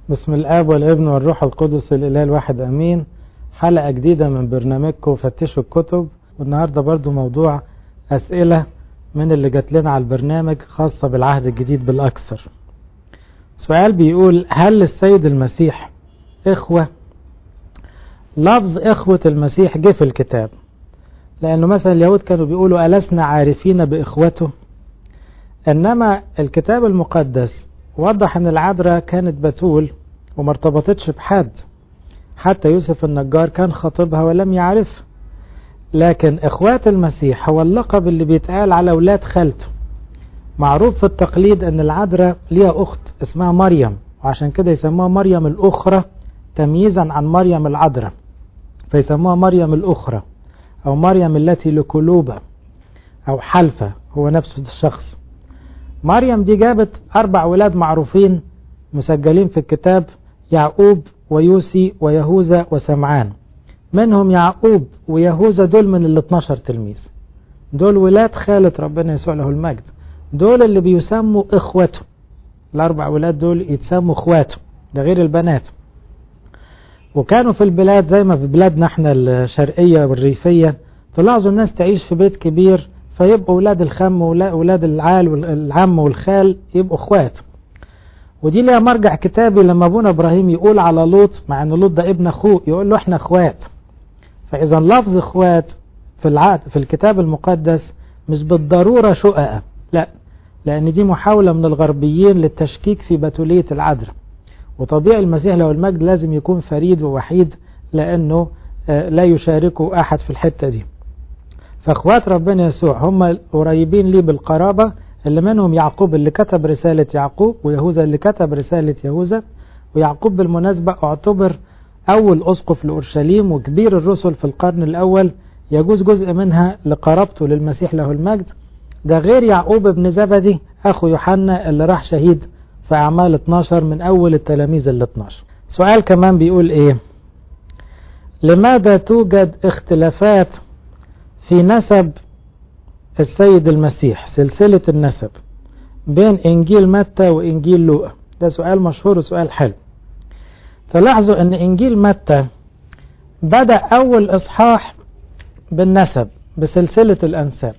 بسم الآب والابن والروح القدس الإله الواحد أمين. حلقة جديدة من برنامجكم فتشوا الكتب، والنهاردة برضو موضوع أسئلة من اللي جات لنا على البرنامج خاصة بالعهد الجديد بالأكثر. سؤال بيقول: هل للسيد المسيح إخوة؟ لفظ إخوة المسيح جه في الكتاب، لأنه مثلا اليهود كانوا بيقولوا ألسنا عارفين بإخوته، إنما الكتاب المقدس وضح أن العذراء كانت بتول وما ارتبطتش بحد، حتى يوسف النجار كان خطيبها ولم يعرف. لكن إخوات المسيح هو اللقب اللي بيتقال على أولاد خالته. معروف في التقليد أن العذراء ليها أخت اسمها مريم، وعشان كده يسموها مريم الأخرى تمييزا عن مريم العذراء، فيسموها مريم الأخرى أو مريم التي لقلوبة أو حلفة، هو نفس الشخص. مريم دي جابت 4 ولاد معروفين مسجلين في الكتاب: يعقوب ويوسي ويهوذا وسمعان. منهم يعقوب ويهوذا دول من 12 تلميذ، دول ولاد خالة ربنا يسوع له المجد، دول اللي بيسموا إخوته. 4 ولاد دول يتسموا إخواته، ده غير البنات. وكانوا في البلاد زي ما في بلادنا احنا الشرقية والريفية، تلاحظوا الناس تعيش في بيت كبير فيبقوا ولاد الخم وولاد العم والخال يبقوا اخوات. ودي ليها مرجع كتابي لما ابونا ابراهيم يقول على لوط، مع ان لوط ده ابن اخوه، يقول له احنا اخوات. فاذا لفظ اخوات في الكتاب المقدس مش بالضرورة شققة، لا، لان دي محاولة من الغربيين للتشكيك في بتولية العذراء. وطبيعي المسيح له المجد لازم يكون فريد ووحيد، لانه لا يشاركه احد في الحتة دي. فاخوات ربنا يسوع هم قريبين ليه بالقرابة، اللي منهم يعقوب اللي كتب رسالة يعقوب، ويهوذا اللي كتب رسالة يهوذا. ويعقوب بالمناسبة اعتبر أول أسقف لأورشليم وكبير الرسل في القرن الأول، يجوز جزء منها لقرابته للمسيح له المجد. ده غير يعقوب ابن زبدي أخو يوحنا اللي راح شهيد في أعمال 12 من أول التلاميذ ال 12. سؤال كمان بيقول إيه: لماذا توجد اختلافات في نسب السيد المسيح، سلسلة النسب، بين إنجيل متى وإنجيل لوقا؟ ده سؤال مشهور وسؤال حلو. تلاحظوا أن إنجيل متى بدأ أول إصحاح بالنسب بسلسلة الأنساب،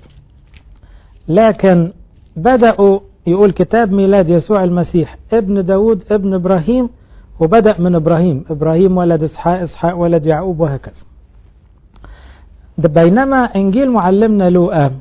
لكن بدأوا يقول كتاب ميلاد يسوع المسيح ابن داود ابن إبراهيم، وبدأ من إبراهيم ولد إسحاق، إسحاق ولد يعقوب، وهكذا. بينما إنجيل معلمنا لوقا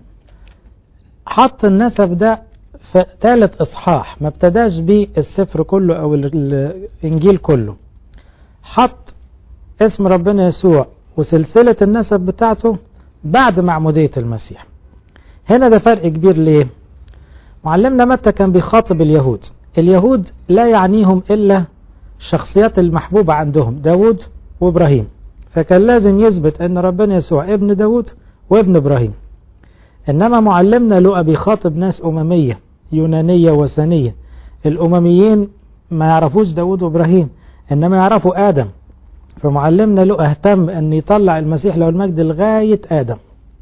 حط النسب ده في 3 إصحاح، ما ابتداش بيه السفر كله أو الإنجيل كله. حط اسم ربنا يسوع وسلسلة النسب بتاعته بعد معمودية المسيح. هنا ده فرق كبير. ليه؟ معلمنا متى كان بيخاطب اليهود لا يعنيهم إلا الشخصيات المحبوبة عندهم، داود وإبراهيم، فكان لازم يثبت أن ربنا يسوع ابن داود وابن إبراهيم. إنما معلمنا لوقا بيخاطب ناس أممية يونانية وثنية. الأمميين ما يعرفوش داود وإبراهيم، إنما يعرفوا آدم. فمعلمنا لوقا اهتم أن يطلع المسيح له المجد لغاية آدم.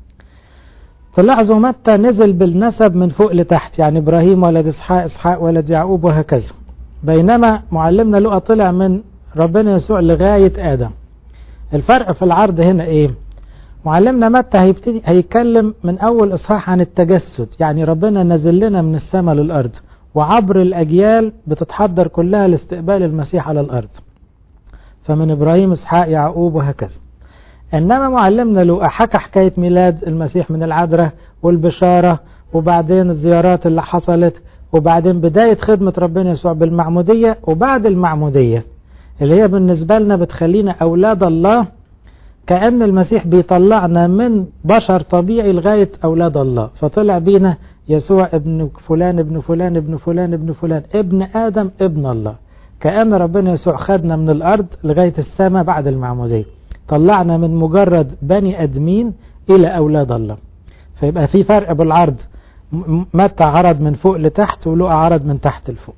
تلاحظوا متى نزل بالنسب من فوق لتحت، يعني إبراهيم ولد إسحاق، إسحاق ولد يعقوب، وهكذا. بينما معلمنا لوقا طلع من ربنا يسوع لغاية آدم. الفرق في العرض هنا ايه؟ معلمنا متى هيتكلم من اول اصحاح عن التجسد، يعني ربنا نزل لنا من السماء للارض، وعبر الاجيال بتتحضر كلها لاستقبال المسيح على الارض، فمن ابراهيم اسحاق يعقوب وهكذا. انما معلمنا لوقا حكى حكاية ميلاد المسيح من العذراء والبشارة، وبعدين الزيارات اللي حصلت، وبعدين بداية خدمة ربنا يسوع بالمعمودية، وبعد المعمودية اللي هي بالنسبة لنا بتخلينا أولاد الله، كأن المسيح بيطلعنا من بشر طبيعي لغاية أولاد الله. فطلع بينا يسوع ابن فلان ابن فلان ابن فلان ابن فلان، ابن آدم ابن الله. كأن ربنا يسوع خدنا من الأرض لغاية السماء بعد المعمودية، طلعنا من مجرد بني أدمين إلى أولاد الله. فيبقى في فرق بالعرض، متى عرض من فوق لتحت ولوقا عرض من تحت لفوق.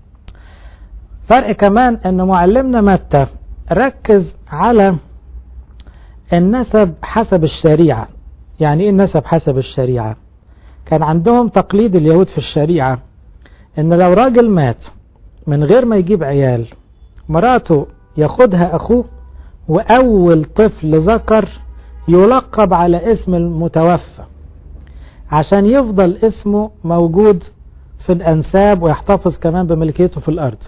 فرق كمان أن معلمنا متى ركز على النسب حسب الشريعة. يعني إيه النسب حسب الشريعة؟ كان عندهم تقليد اليهود في الشريعة أن لو راجل مات من غير ما يجيب عيال مراته ياخدها أخوه، وأول طفل ذكر يلقب على اسم المتوفى عشان يفضل اسمه موجود في الأنساب ويحتفظ كمان بملكيته في الأرض.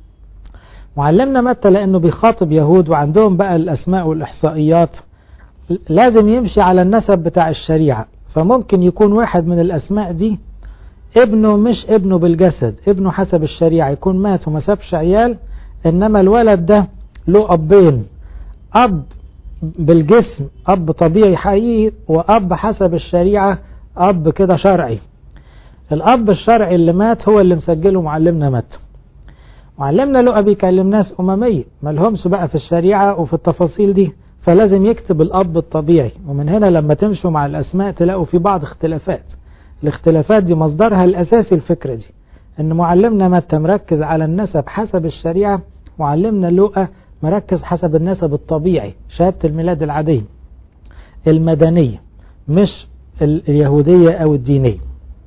معلمنا متى لأنه بيخاطب يهود وعندهم بقى الأسماء والإحصائيات لازم يمشي على النسب بتاع الشريعة، فممكن يكون واحد من الأسماء دي ابنه مش ابنه بالجسد، ابنه حسب الشريعة يكون مات وما سابش عيال، إنما الولد ده له أبين، أب بالجسم أب طبيعي حقيقي، وأب حسب الشريعة أب كده شرعي. الأب الشرعي اللي مات هو اللي مسجله معلمنا متى. معلمنا لقى بيكلم ناس أممية مالهمش بقى في الشريعة وفي التفاصيل دي، فلازم يكتب الأب الطبيعي. ومن هنا لما تمشوا مع الأسماء تلاقوا في بعض اختلافات. الاختلافات دي مصدرها الأساسي الفكرة دي، إن معلمنا متى مركز على النسب حسب الشريعة، معلمنا لقى مركز حسب النسب الطبيعي، شهادة الميلاد العادية المدنية مش اليهودية أو الدينية.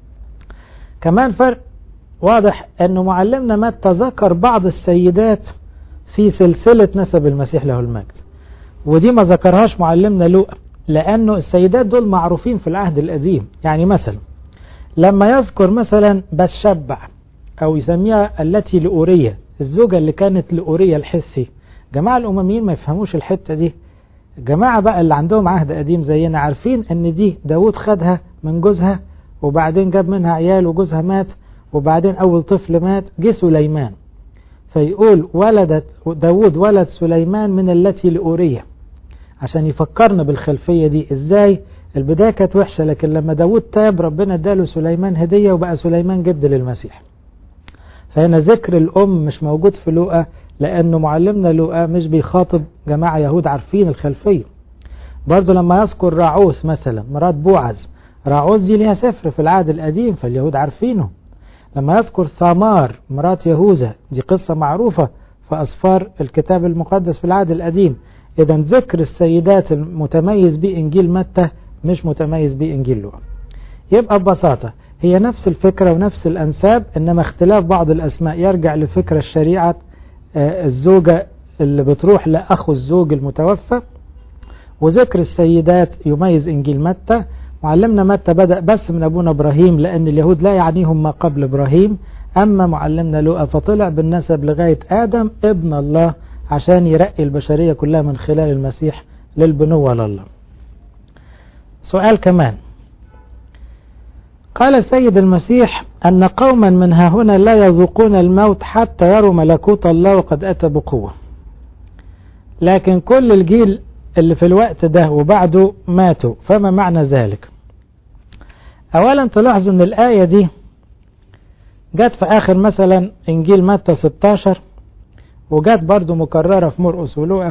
كمان فرق واضح أنه معلمنا متى ذكر بعض السيدات في سلسلة نسب المسيح له المجد، ودي ما ذكرهاش معلمنا لوقا، لأنه السيدات دول معروفين في العهد القديم. يعني مثلا لما يذكر مثلا بتشبع أو يسميها التي لأورية، الزوجة اللي كانت لأورية الحثي، جماعة الأمميين ما يفهموش الحتة دي. جماعة بقى اللي عندهم عهد قديم زينا عارفين ان دي داود خدها من جوزها، وبعدين جاب منها عيال وجوزها مات، وبعدين اول طفل مات جه سليمان، فيقول ولدت داود ولد سليمان من التي لأورية، عشان يفكرنا بالخلفية دي ازاي البداية كانت وحشة، لكن لما داود تاب ربنا اداله سليمان هدية وبقى سليمان جد للمسيح. فهنا ذكر الأم مش موجود في لوقا، لأنه معلمنا لوقا مش بيخاطب جماعة يهود عارفين الخلفية. برضو لما يذكر راعوث مثلا مرات بوعز، راعوث دي ليها سفر في العهد القديم فاليهود عارفينه. لما يذكر ثمار مرات يهوذا، دي قصة معروفة في أسفار الكتاب المقدس في العهد القديم. إذا ذكر السيدات المتميز به إنجيل متى مش متميز به إنجيل لوقا. يبقى ببساطة هي نفس الفكرة ونفس الأنساب، إنما اختلاف بعض الأسماء يرجع لفكرة الشريعة، الزوجة اللي بتروح لأخو الزوج المتوفى، وذكر السيدات يميز إنجيل متى. معلمنا متى بدأ بس من أبونا إبراهيم لأن اليهود لا يعنيهم ما قبل إبراهيم، أما معلمنا لوقا فطلع بالنسب لغاية آدم ابن الله عشان يرقي البشرية كلها من خلال المسيح للبنوة لله. سؤال كمان، قال السيد المسيح أن قوما من ها هنا لا يذوقون الموت حتى يروا ملكوت الله وقد أتى بقوة، لكن كل الجيل اللي في الوقت ده وبعده ماتوا، فما معنى ذلك؟ أولا تلاحظوا أن الآية دي جت في آخر مثلا إنجيل متى 16، وجت برضو مكررة في مرقس ولوقا،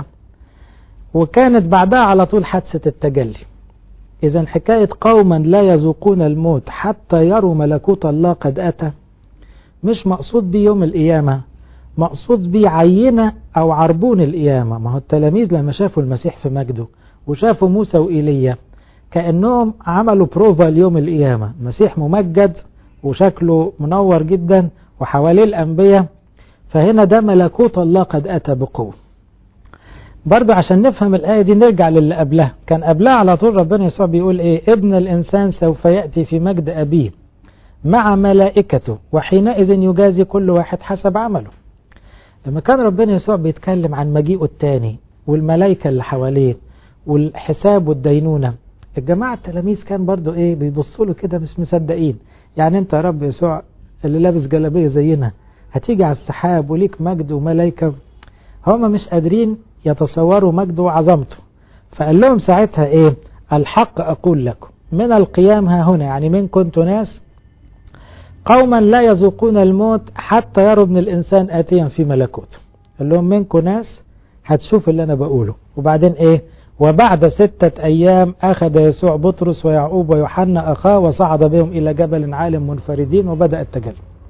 وكانت بعدها على طول حادثة التجلي. إذن حكاية قوما لا يذوقون الموت حتى يروا ملكوت الله قد أتى مش مقصود بيه يوم القيامة، مقصود بيه عينة أو عربون القيامة. ما هو التلاميذ لما شافوا المسيح في مجده وشافوا موسى وإيليا كأنهم عملوا بروفا ليوم القيامة، المسيح ممجد وشكله منور جدا وحواليه الأنبياء، فهنا ده ملكوت الله قد أتى بقوة. برضو عشان نفهم الآية دي نرجع للي قبلها، كان قبلها على طول ربنا يسوع بيقول إيه؟ ابن الإنسان سوف يأتي في مجد أبيه مع ملائكته وحينئذ يجازي كل واحد حسب عمله. لما كان ربنا يسوع بيتكلم عن مجيئه التاني والملائكة اللي حواليه والحساب والدينونة، الجماعة التلاميذ كان برضو إيه بيبصوا له كده مش مصدقين. يعني أنت يا رب يسوع اللي لابس جلابية زينا هتيجي على السحاب وليك مجد وملائكة؟ هم مش قادرين يتصوروا مجده وعظمته. فقال لهم ساعتها ايه؟ الحق اقول لكم من القيام ها هنا، يعني من كنت ناس قوما لا يذوقون الموت حتى يروا ابن الانسان اتيا في ملكوته. قال لهم منكم ناس هتشوف اللي انا بقوله. وبعدين ايه؟ وبعد 6 أيام اخذ يسوع بطرس ويعقوب ويوحنا اخاه وصعد بهم الى جبل عال منفردين وبدأ التجلي.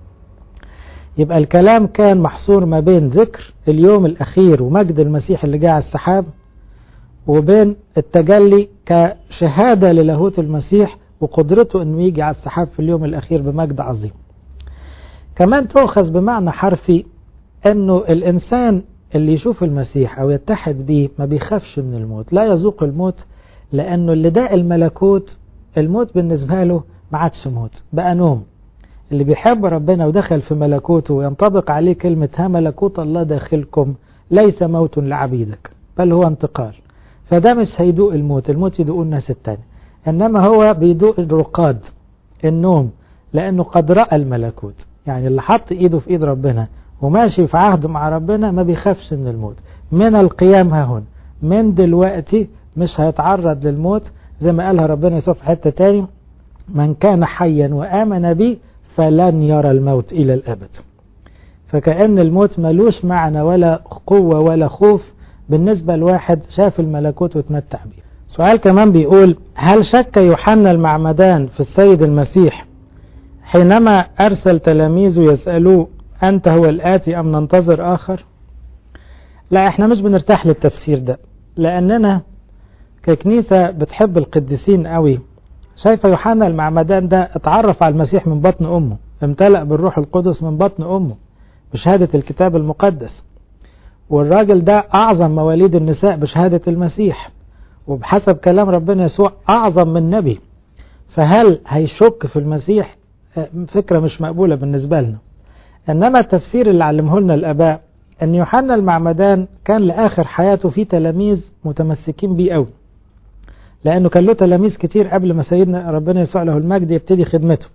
يبقى الكلام كان محصور ما بين ذكر اليوم الأخير ومجد المسيح اللي جاء على السحاب، وبين التجلي كشهادة للاهوت المسيح وقدرته أنه يجي على السحاب في اليوم الأخير بمجد عظيم. كمان تؤخذ بمعنى حرفي أنه الإنسان اللي يشوف المسيح أو يتحد بيه ما بيخافش من الموت، لا يذوق الموت، لأنه اللي داء الملكوت الموت بالنسبة له ما عادش موت، بقى نوم. اللي بيحب ربنا ودخل في ملكوته وينطبق عليه كلمة ها ملكوت الله داخلكم ليس موت لعبيدك بل هو انتقال. فده مش هيدوق الموت، الموت يدوق الناس التاني، إنما هو بيدوق الرقاد، النوم، لأنه قد رأى الملكوت. يعني اللي حط إيده في إيد ربنا وماشي في عهد مع ربنا ما بيخافش من الموت. من القيام ها هنا، من دلوقتي مش هيتعرض للموت، زي ما قالها ربنا يسوع في حتة تاني: من كان حيا وآمن بي فلن يرى الموت إلى الأبد. فكأن الموت ملوش معنى ولا قوة ولا خوف بالنسبة لواحد شاف الملكوت وتمتع بيه. سؤال كمان بيقول: هل شك يوحنا المعمدان في السيد المسيح حينما أرسل تلاميذه يسألوه أنت هو الآتي أم ننتظر آخر؟ لا، احنا مش بنرتاح للتفسير ده، لأننا ككنيسة بتحب القديسين قوي. شايفة يوحنا المعمدان ده اتعرف على المسيح من بطن أمه، امتلأ بالروح القدس من بطن أمه بشهادة الكتاب المقدس، والراجل ده أعظم مواليد النساء بشهادة المسيح، وبحسب كلام ربنا يسوع أعظم من نبي. فهل هيشك في المسيح؟ فكرة مش مقبولة بالنسبة لنا. إنما التفسير اللي علمه لنا الآباء أن يوحنا المعمدان كان لآخر حياته في تلاميذ متمسكين بيه قوي، لأنه كان له تلاميذ كتير قبل ما سيدنا ربنا يسوع له المجد يبتدي خدمته.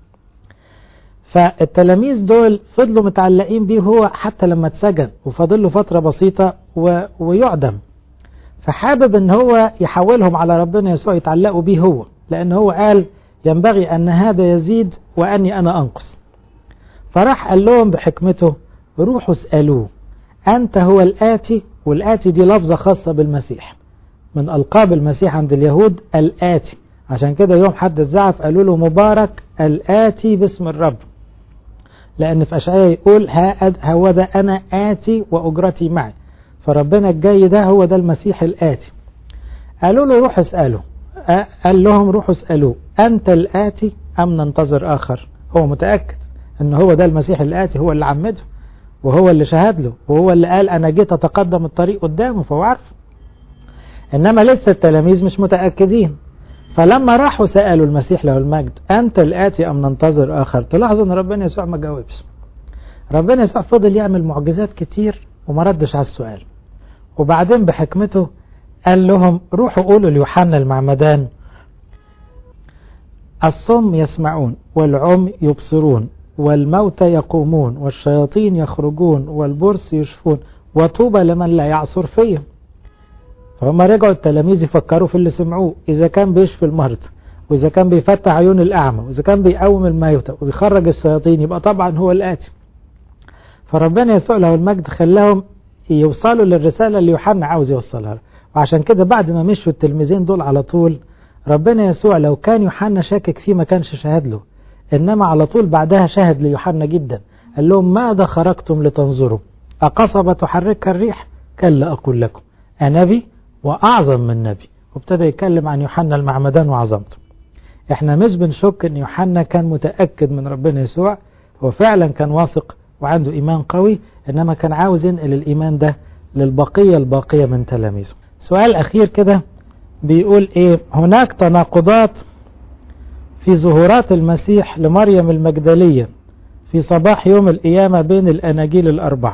فالتلاميذ دول فضلوا متعلقين بيه هو حتى لما اتسجن وفضل له فترة بسيطة ويعدم. فحابب ان هو يحولهم على ربنا يسوع يتعلقوا بيه هو، لأنه هو قال ينبغي أن هذا يزيد وأني أنا أنقص. فراح قال لهم بحكمته: روحوا اسألوه أنت هو الآتي. والآتي دي لفظة خاصة بالمسيح، من ألقاب المسيح عند اليهود الآتي. عشان كده يوم حد الزعف قالوا له مبارك الآتي باسم الرب، لأن في أشعياء يقول هو ده أنا آتي وأجرتي معي. فربنا الجاي ده هو ده المسيح الآتي. قالوا له روح اسأله. قال لهم روحوا اسألوه أنت الآتي أم ننتظر آخر؟ هو متأكد أنه هو ده المسيح الآتي، هو اللي عمده وهو اللي شهد له وهو اللي قال أنا جيت أتقدم الطريق قدامه، فهو عارف. إنما لسه التلاميذ مش متأكدين. فلما راحوا سألوا المسيح له المجد أنت الآتي أم ننتظر آخر، تلاحظوا أن ربنا يسوع ما جاوبش. ربنا يسوع فضل يعمل معجزات كتير وما ردش على السؤال. وبعدين بحكمته قال لهم روحوا قولوا ليوحنا المعمدان الصم يسمعون والعمي يبصرون والموتى يقومون والشياطين يخرجون والبرص يشفون وطوبى لمن لا يعصر فيه. فهم رجعوا التلاميذ يفكروا في اللي سمعوه، إذا كان بيشفي المرضى وإذا كان بيفتح عيون الأعمى وإذا كان بيقوم الموتى وبيخرج الشياطين يبقى طبعا هو الآتي. فربنا يسوع له المجد خلاهم يوصلوا للرسالة اللي يوحنا عاوز يوصلها. وعشان كده بعد ما مشوا التلميذين دول على طول ربنا يسوع لو كان يوحنا شاكك فيه ما كانش شهد له، إنما على طول بعدها شهد ليوحنا جدا. قال لهم ماذا خرجتم لتنظروا؟ أقصبة تحركها الريح؟ كلا أقول لكم أنبي وأعظم من نبي. وابتدى يتكلم عن يوحنا المعمدان وعظمته. احنا مش بنشك ان يوحنا كان متأكد من ربنا يسوع، هو فعلا كان واثق وعنده إيمان قوي، إنما كان عاوز ينقل الإيمان ده للبقية الباقية من تلاميذه. سؤال أخير كده بيقول إيه: هناك تناقضات في ظهورات المسيح لمريم المجدلية في صباح يوم القيامة بين الأناجيل الأربعة.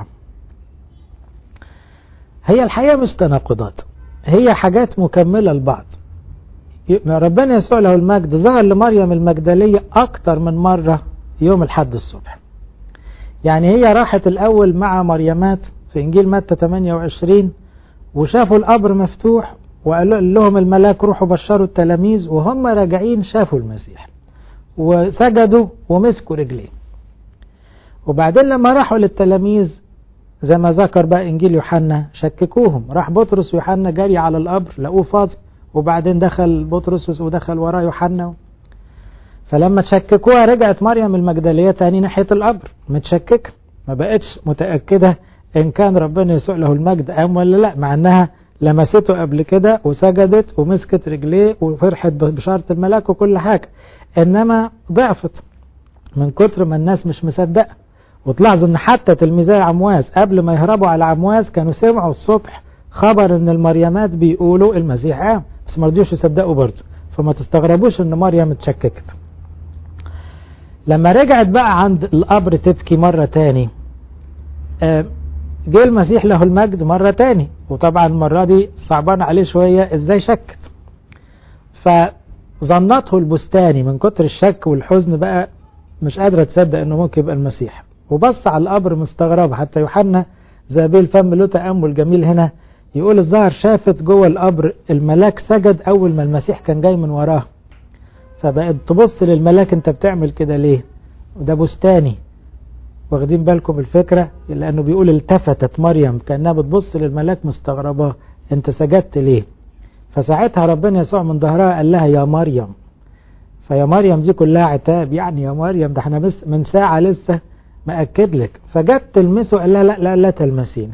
هي الحقيقة مش تناقضات، هي حاجات مكملة لبعض. ربنا يسوع له المجد ظهر لمريم المجدلية أكتر من مرة يوم الحد الصبح. يعني هي راحت الأول مع مريمات في إنجيل متى 28 وشافوا القبر مفتوح وقال لهم الملاك روحوا بشروا التلاميذ، وهم راجعين شافوا المسيح وسجدوا ومسكوا رجليه. وبعدين لما راحوا للتلاميذ زي ما ذكر بقى إنجيل يوحنا شككوهم، راح بطرس ويوحنا جاري على القبر لقوه فاضي، وبعدين دخل بطرس ودخل وراه يوحنا. فلما تشككوها رجعت مريم المجدلية تاني ناحية القبر متشككة، ما بقتش متأكدة إن كان ربنا يسوع له المجد قام ولا لا، مع أنها لمسته قبل كده وسجدت ومسكت رجليه وفرحت ببشارة الملاك وكل حاجة، إنما ضعفت من كتر ما الناس مش مصدقة. وتلاحظوا ان حتى تلميذي عمواس قبل ما يهربوا على عمواس كانوا سمعوا الصبح خبر ان المريمات بيقولوا المسيح قام، بس ما رضيوش يصدقوا برضه. فما تستغربوش ان مريم اتشككت. لما رجعت بقى عند القبر تبكي مرة تاني، جه المسيح له المجد مرة تاني، وطبعا المرة دي صعبان عليه شوية ازاي شكت. فظنته البستاني من كتر الشك والحزن بقى مش قادرة تصدق انه ممكن يبقى المسيح، وبص على القبر مستغرب. حتى يوحنا زابيل الفم له تأمل جميل هنا، يقول الظاهر شافت جوه القبر الملاك سجد اول ما المسيح كان جاي من وراه، فبقت تبص للملاك انت بتعمل كده ليه؟ وده بستاني. واخدين بالكم الفكرة؟ لانه بيقول التفتت مريم كأنها بتبص للملاك مستغرباه انت سجدت ليه؟ فساعتها ربنا يسوع من ظهرها قال لها يا مريم. فيا مريم دي كلها عتاب، يعني يا مريم ده احنا بس من ساعة لسه مأكد لك. فجت تلمسه قال لها لا لا لا تلمسينا،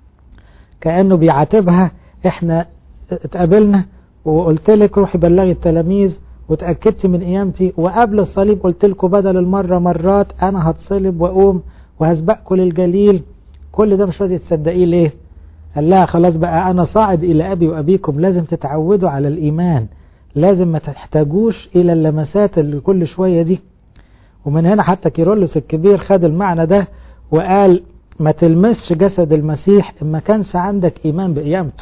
كأنه بيعاتبها. احنا اتقابلنا وقلت لك روحي بلغي التلاميذ وتأكدت من قيامتي، وقبل الصليب قلت لكم بدل المرة مرات انا هتصلب واقوم وهسبقكم للجليل، كل ده مش راضي تصدقيه ليه؟ قال لها خلاص بقى انا صاعد الى ابي وابيكم، لازم تتعودوا على الايمان، لازم ما تحتاجوش الى اللمسات اللي كل شوية دي. ومن هنا حتى كيرلس الكبير خد المعنى ده وقال ما تلمسش جسد المسيح إن ما كانش عندك إيمان بقيامته.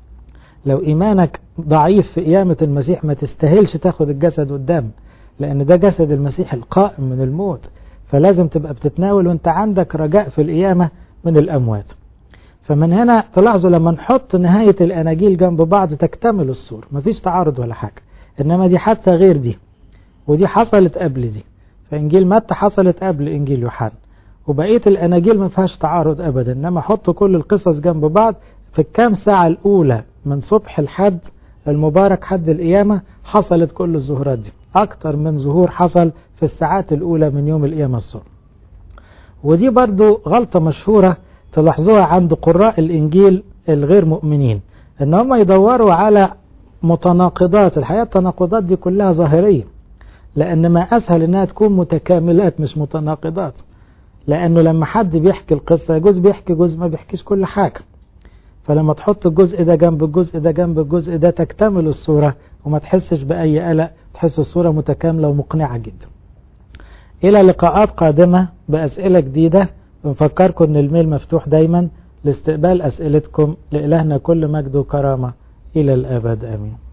لو إيمانك ضعيف في قيامة المسيح ما تستاهلش تاخد الجسد والدم، لأن ده جسد المسيح القائم من الموت، فلازم تبقى بتتناول وانت عندك رجاء في القيامة من الأموات. فمن هنا تلاحظوا لما نحط نهاية الأناجيل جنب بعض تكتمل الصورة، مفيش تعارض ولا حاجة. إنما دي حادثة غير دي، ودي حصلت قبل دي. فإنجيل متى حصلت قبل إنجيل يوحنا، وبقية الأناجيل ما فيهاش تعارض أبدا. إنما حطوا كل القصص جنب بعض في الكام ساعة الأولى من صبح الحد المبارك حد القيامة حصلت كل الظهورات دي، أكتر من ظهور حصل في الساعات الأولى من يوم القيامة الصبح. ودي برضو غلطة مشهورة تلاحظوها عند قراء الإنجيل الغير مؤمنين، إن هم يدوروا على متناقضات. الحقيقة التناقضات دي كلها ظاهرية، لأن ما أسهل إنها تكون متكاملات مش متناقضات. لأنه لما حد بيحكي القصة جزء بيحكي جزء ما بيحكيش كل حاجة، فلما تحط الجزء ده جنب الجزء ده جنب الجزء ده تكتمل الصورة وما تحسش بأي قلق، تحس الصورة متكاملة ومقنعة جدا. إلى لقاءات قادمة بأسئلة جديدة. بنفكركم أن الميل مفتوح دايما لاستقبال أسئلتكم. لإلهنا كل مجد وكرامة إلى الأبد آمين.